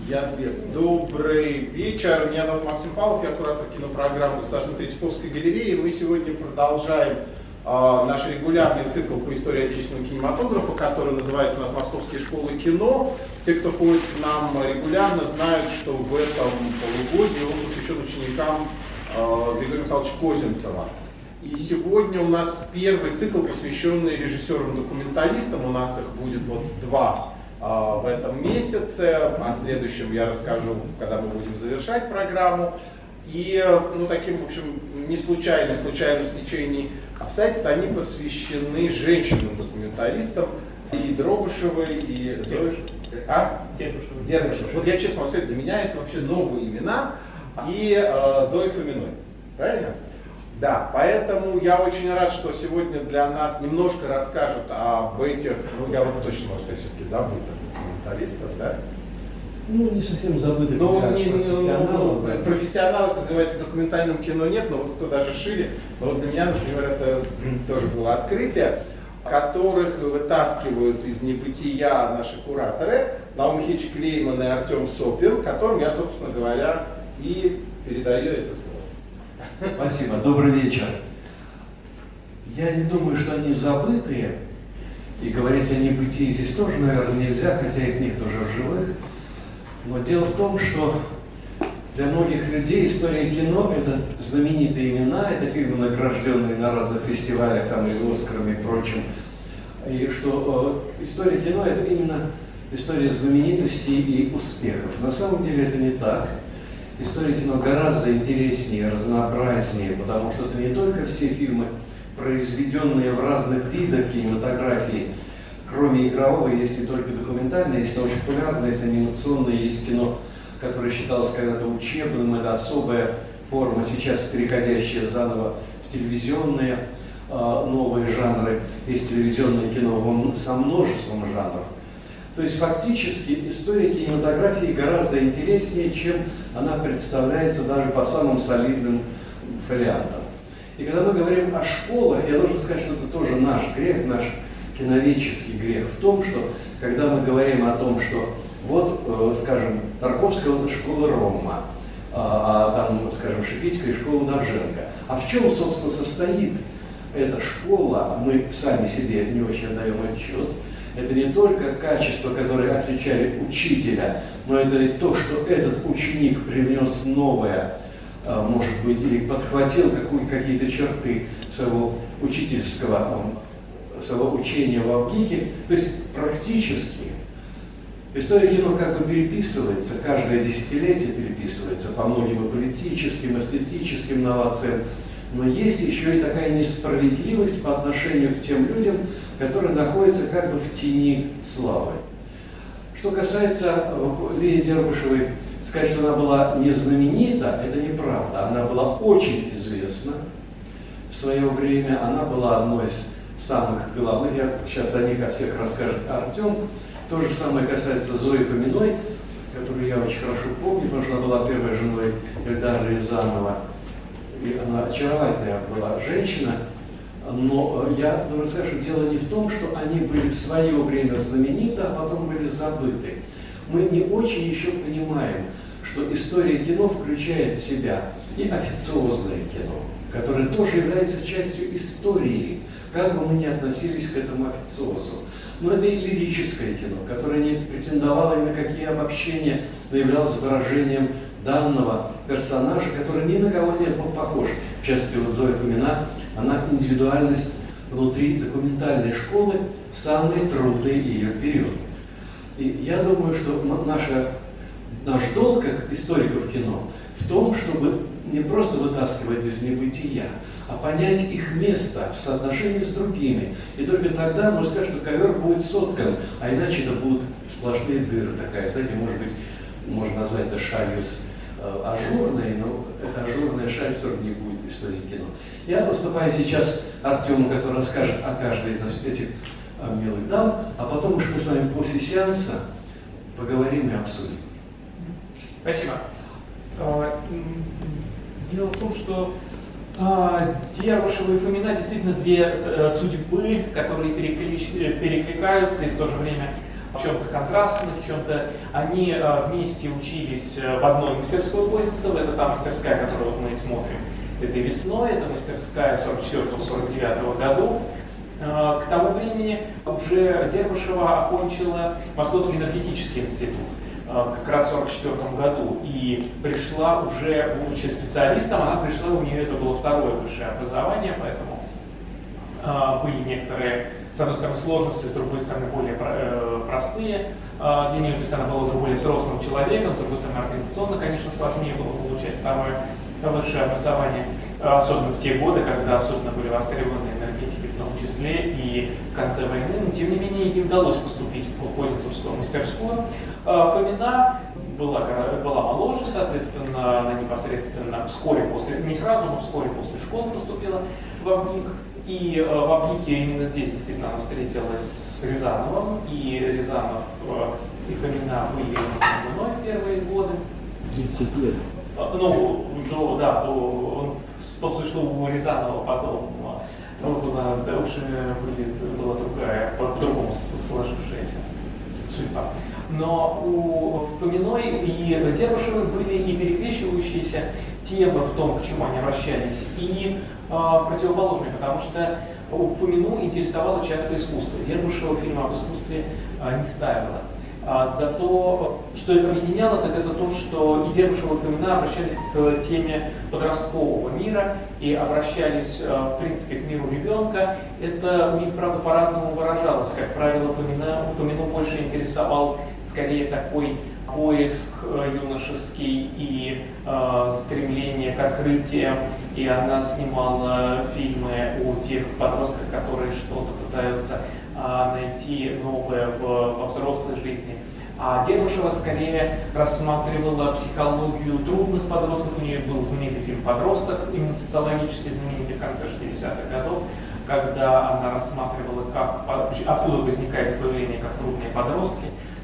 Я без. Добрый вечер. Меня зовут Максим Павлов, я куратор кинопрограммы Государственной Третьяковской галереи. Мы сегодня продолжаем наш регулярный цикл по истории отечественного кинематографа, который называется у нас «Московские школы кино». Те, кто ходит к нам регулярно, знают, что в этом полугодии он посвящен ученикам Григория Михайловича Козинцева. И сегодня у нас первый цикл, посвященный режиссерам-документалистам. У нас их будет вот два в этом месяце. О следующем я расскажу, когда мы будем завершать программу. И таким, в общем, не случайно стечении обстоятельств они посвящены женщинам-документалистам, и Дробышевой, и Зои Дербышевой. Вот я честно могу сказать, для меня это вообще новые имена, и Зои Фоминой. Правильно? Да, поэтому я очень рад, что сегодня для нас немножко расскажут об этих, я вот точно могу сказать, все-таки забытых документалистов, да? Не совсем забытых, профессионалов. Профессионалов, кто занимается документальным кино, нет, но вот кто даже шире. Но вот для меня, например, это тоже было открытие, которых вытаскивают из небытия наши кураторы Наум Михайлович Клейман и Артем Сопин, которым я, собственно говоря, и передаю это слово. Спасибо. Добрый вечер. Я не думаю, что они забытые, и говорить о небытии здесь тоже, наверное, нельзя, хотя их нет уже в живых. Но дело в том, что для многих людей история кино – это знаменитые имена, это фильмы, награжденные на разных фестивалях, там, или Оскарами и прочим. И что история кино – это именно история знаменитостей и успехов. На самом деле это не так. История кино гораздо интереснее, разнообразнее, потому что это не только все фильмы, произведенные в разных видах кинематографии. Кроме игрового есть не только документальное, есть научно популярное, есть анимационное, есть кино, которое считалось когда-то учебным, это особая форма, сейчас переходящая заново в телевизионные новые жанры. Есть телевизионное кино со множеством жанров. То есть фактически история кинематографии гораздо интереснее, чем она представляется даже по самым солидным фолиантам. И когда мы говорим о школах, я должен сказать, что это тоже наш грех, наш киноведческий грех в том, что когда мы говорим о том, что вот, скажем, Тарковская школа Рома, там, скажем, Шипитько и школа Довженко. А в чем, собственно, состоит эта школа, мы сами себе не очень отдаем отчет. Это не только качества, которые отличали учителя, но это и то, что этот ученик привнес новое, может быть, или подхватил какие-то черты своего учительского, своего учения в Авгике. То есть практически история кино как бы переписывается, каждое десятилетие переписывается по многим и политическим, эстетическим новациям. Но есть еще и такая несправедливость по отношению к тем людям, которые находятся как бы в тени славы. Что касается Лидии Дербышевой, сказать, что она была не знаменита, это неправда. Она была очень известна в свое время, она была одной из самых главных. Сейчас о них всех расскажет Артем. То же самое касается Зои Фоминой, которую я очень хорошо помню, потому что она была первой женой Эльдара Рязанова. И она очаровательная была женщина, но я должен сказать, что дело не в том, что они были в свое время знамениты, а потом были забыты. Мы не очень еще понимаем, что история кино включает в себя и официозное кино, которое тоже является частью истории, как бы мы ни относились к этому официозу. Но это и лирическое кино, которое не претендовало ни на какие обобщения, но являлось выражением данного персонажа, который ни на кого не был похож. В частности, вот Зоя Фомина, она индивидуальность внутри документальной школы, самый трудный ее период. И я думаю, что наш долг, как историков кино, в том, чтобы не просто вытаскивать из небытия, а понять их место в соотношении с другими. И только тогда можно сказать, что ковер будет соткан, а иначе это будут сплошные дыры такая. Знаете, может быть, можно назвать это шалью ажурной, но эта ажурная шаль все равно не будет в истории кино. Я выступаю сейчас Артему, который расскажет о каждой из этих милых дам, а потом уж мы с вами после сеанса поговорим и обсудим. Спасибо. Дело в том, что Дербышева и Фомина действительно две судьбы, которые перекликаются и в то же время в чем-то контрастны, в чем-то они вместе учились в одной мастерской Козинцева, это та мастерская, которую вот мы смотрим этой весной, это мастерская 44-49 годов. К тому времени уже Дербышева окончила Московский энергетический институт как раз в 1944 году и пришла уже, будучи специалистом, она пришла, у нее это было второе высшее образование, поэтому были некоторые, с одной стороны, сложности, с другой стороны, более простые для нее, то есть она была уже более взрослым человеком, с другой стороны, организационно, конечно, сложнее было получать второе высшее образование, особенно в те годы, когда особенно были востребованы энергетики в том числе и в конце войны, но тем не менее ей удалось поступить в Козинцевскую мастерскую. Фомина была моложе, соответственно, она непосредственно вскоре после, не сразу, но вскоре после школы поступила в АБГИК. И в АБГИКе именно здесь действительно она встретилась с Рязановым, и Рязанов и Фомина были мной в первые годы. 30 лет. Ну, да, тот случай, что у Рязанова потом была другая, по-другому сложившаяся судьба. Но у Фоминой и Дербышевой были и перекрещивающиеся темы в том, к чему они обращались, и противоположные, потому что Фомину интересовало часто искусство. Дербышева фильм об искусстве не ставила. Зато, что их объединяло, так это то, что и Дербышева, и Фомина обращались к теме подросткового мира и обращались, в принципе, к миру ребенка. Это у них, правда, по-разному выражалось. Как правило, Фомину больше интересовал скорее такой поиск юношеский и стремление к открытиям. И она снимала фильмы о тех подростках, которые что-то пытаются найти новое во взрослой жизни. А Дербышева скорее рассматривала психологию трудных подростков. У нее был знаменитый фильм «Подросток», именно социологически знаменитый в конце 60-х годов, когда она рассматривала, откуда возникает появление как трудные подростки,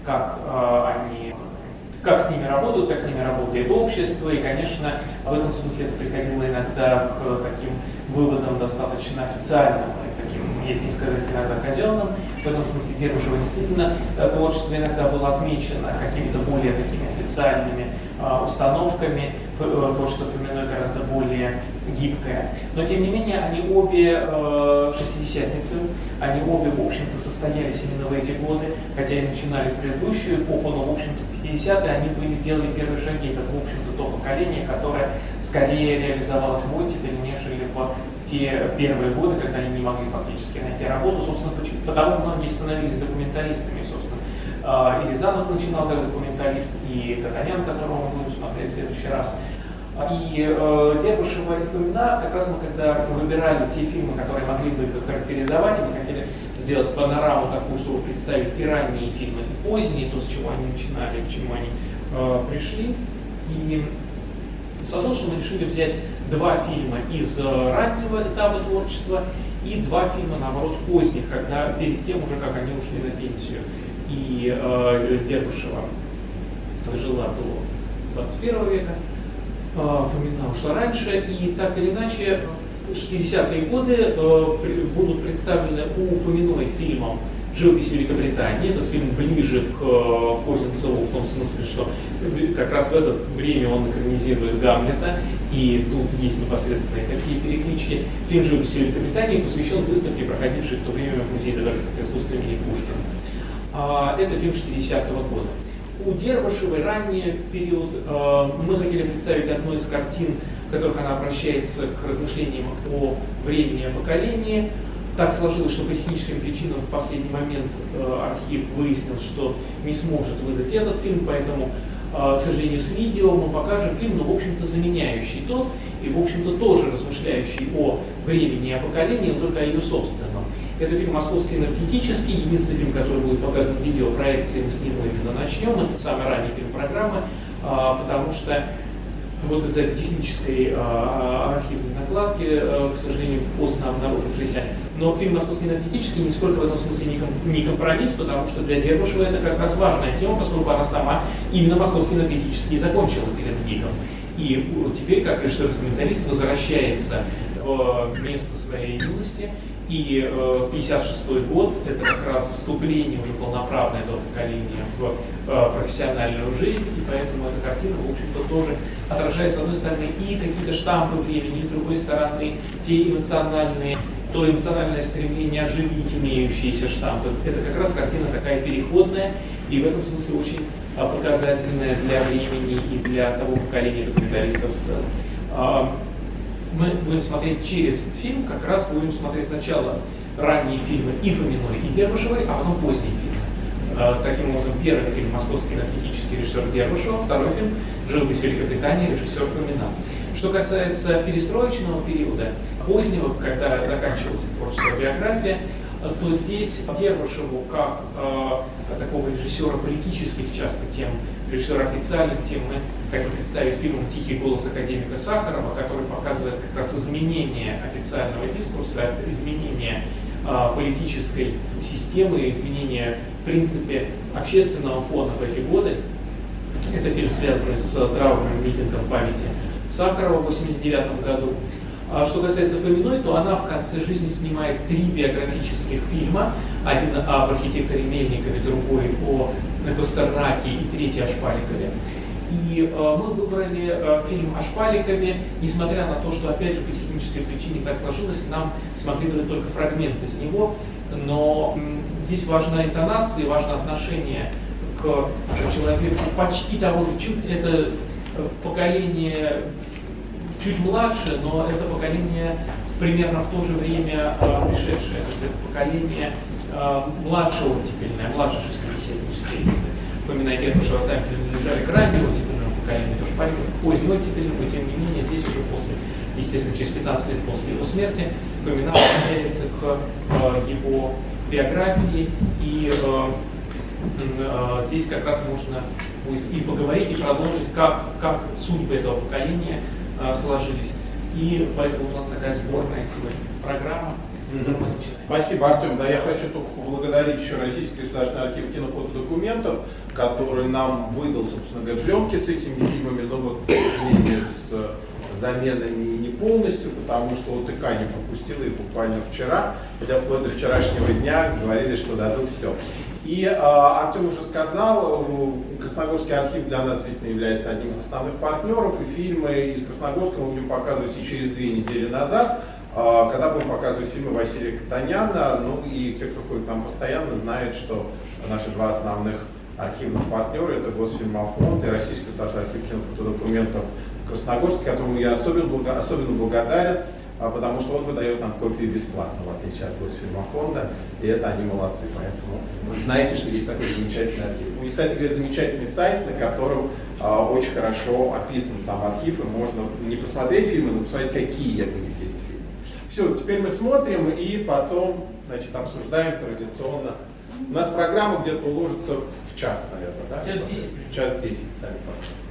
как с ними работают, как с ними работает общество. И, конечно, в этом смысле это приходило иногда к таким выводам достаточно официальным, таким, если не сказать иногда казенным. В этом смысле Дербышева действительно творчество иногда было отмечено какими-то более такими официальными установками. Творчество Фоминой гораздо более гибкое. Но тем не менее, они обе шестидесятницы, они обе, в общем-то, состоялись именно в эти годы, хотя и начинали в предыдущую эпоху, но, в общем-то, в 50-е они делали первые шаги. Это, в общем-то, то поколение, которое скорее реализовалось в оттепель, нежели в те первые годы, когда они не могли фактически найти работу, собственно, потому многие становились документалистами, собственно. И Рязанов начинал как документалист, и Катанян, которого мы будем смотреть в следующий раз. И Дербышева и Фомина, как раз мы когда выбирали те фильмы, которые могли бы их характеризовать, и мы хотели сделать панораму такую, чтобы представить и ранние фильмы, и поздние, то, с чего они начинали, к чему они пришли. И соответственно, что мы решили взять два фильма из раннего этапа творчества и два фильма, наоборот, поздних, когда перед тем уже, как они ушли на пенсию. И Дербышева жила до 21 века, Фомина ушла раньше, и так или иначе 60-е годы будут представлены у Фоминой фильмом «Живопись Великобритании». Этот фильм ближе к Козинцеву в том смысле, что как раз в это время он экранизирует Гамлета, и тут есть непосредственные такие переклички. Фильм «Живопись Великобритании» посвящен выставке, проходившей в то время в Музее изобразительных искусств имени Пушкина. Это фильм 60-го года. У Дербышевой ранний период мы хотели представить одну из картин, в которых она обращается к размышлениям о времени, о поколении. Так сложилось, что по техническим причинам в последний момент архив выяснил, что не сможет выдать этот фильм, поэтому, к сожалению, с видео мы покажем фильм, но, в общем-то, заменяющий тот, и, в общем-то, тоже размышляющий о времени и о поколении, но только о ее собственном. Это фильм «Московский энергетический», единственный фильм, который будет показан в видеопроекции, мы с него именно начнем. Это самый ранний фильм программы, потому что вот из-за этой технической архивной накладки, к сожалению, поздно обнаружившейся. Но фильм «Московский энергетический» нисколько в этом смысле не компромисс, потому что для Дербышевой это как раз важная тема, поскольку она сама именно «Московский энергетический» закончила перед ГИКом. И теперь, как режиссер-документалист, возвращается в место своей юности И 1956 год – это как раз вступление уже полноправное этого поколения в профессиональную жизнь, и поэтому эта картина, в общем-то, тоже отражает, с одной стороны, и какие-то штампы времени, и с другой стороны, то эмоциональное стремление оживить имеющиеся штампы. Это как раз картина такая переходная, и в этом смысле очень показательная для времени и для того поколения документалистов в целом. Мы будем смотреть через фильм, как раз будем смотреть сначала ранние фильмы и Фоминой, и Дербышевой, а потом поздние фильмы. Таким образом, первый фильм «Московский энергетический» режиссер Дербышева, второй фильм «Живопись Великобритании» режиссер Фомина. Что касается перестроечного периода, позднего, когда заканчивалась творческая биография, то здесь Дербышеву, как такого режиссера политических часто тем, режиссера официальных тем, мы хотим представить фильм «Тихий голос» академика Сахарова, который показывает как раз изменение официального дискурса, изменение политической системы, изменение, в принципе, общественного фона в эти годы. Это фильм, связанный с траурным митингом памяти Сахарова в 1989 году. А что касается Фоминой, то она в конце жизни снимает 3 биографических фильма. Один об архитекторе Мельникове, другой о Пастернаке и третий о Шпаликове. И мы выбрали фильм о Шпаликове, несмотря на то, что, опять же, по технической причине так сложилось, нам смогли только фрагмент из него, но здесь важна интонация, важно отношение к человеку почти того же, это поколение чуть младше, но это поколение примерно в то же время пришедшее, то есть это поколение младшего оттепельное, младше 60-70. Вспоминая Дербышева, сами принадлежали к раннему оттепельному поколению, то Шпаликов к позднему оттепельному, и тем не менее здесь уже после, естественно, через 15 лет после его смерти, Фомина возвращается к его биографии, и здесь как раз можно будет и поговорить, и продолжить, как судьбы этого поколения сложились. И поэтому у нас такая сборная сегодня программа. Спасибо, Артем. Да, я хочу только поблагодарить еще Российский государственный архив кинофотодокументов, который нам выдал, собственно говоря, пленки с этими фильмами, но вот, к сожалению, с заменами не полностью, потому что ОТК не пропустила их буквально вчера, хотя вплоть до вчерашнего дня говорили, что дадут все. И Артем уже сказал, Красногорский архив для нас действительно является одним из основных партнеров, и фильмы из Красногорска мы будем показывать и через 2 недели назад, когда будем показывать фильмы Василия Катаняна. Ну и те, кто ходит к нам постоянно, знают, что наши 2 основных архивных партнера — это Госфильмофонд и Российский государственный архив кинофотодокументов Красногорский, которому я особенно благодарен, потому что он выдает нам копии бесплатно, в отличие от Госфильмофонда, и это они молодцы, поэтому вы знаете, что есть такой замечательный архив. У них, кстати говоря, замечательный сайт, на котором очень хорошо описан сам архив, и можно не посмотреть фильмы, но посмотреть, какие у них есть фильмы. Все, теперь мы смотрим и потом, значит, обсуждаем традиционно. У нас программа где-то уложится в час, наверное, да? Час 10. Час 10, сами пожалуйста.